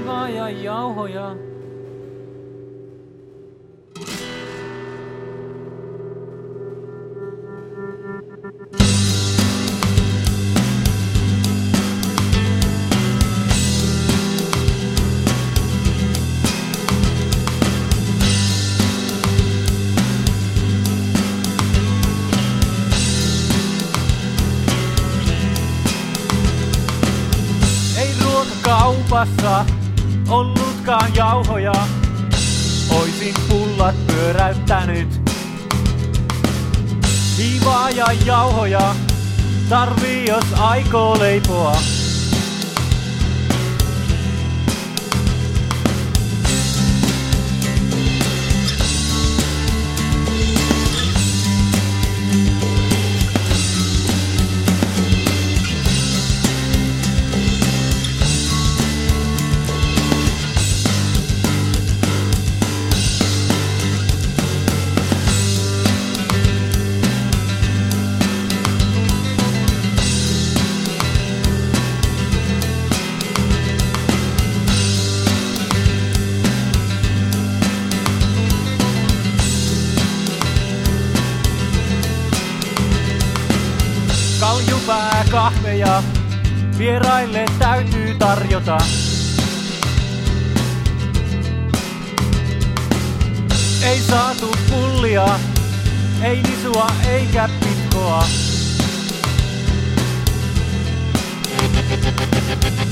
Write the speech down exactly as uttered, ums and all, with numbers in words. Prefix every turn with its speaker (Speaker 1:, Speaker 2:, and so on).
Speaker 1: Hiivaa ja jauhoja. Kaupassa ollutkaan jauhoja, oisin pullat pyöräyttänyt. Hiivaa ja jauhoja tarvii, jos aikoo leipoa. Kaljupää kahveja vieraille täytyy tarjota. Ei saatu pullia, ei nisua eikä pitkoa.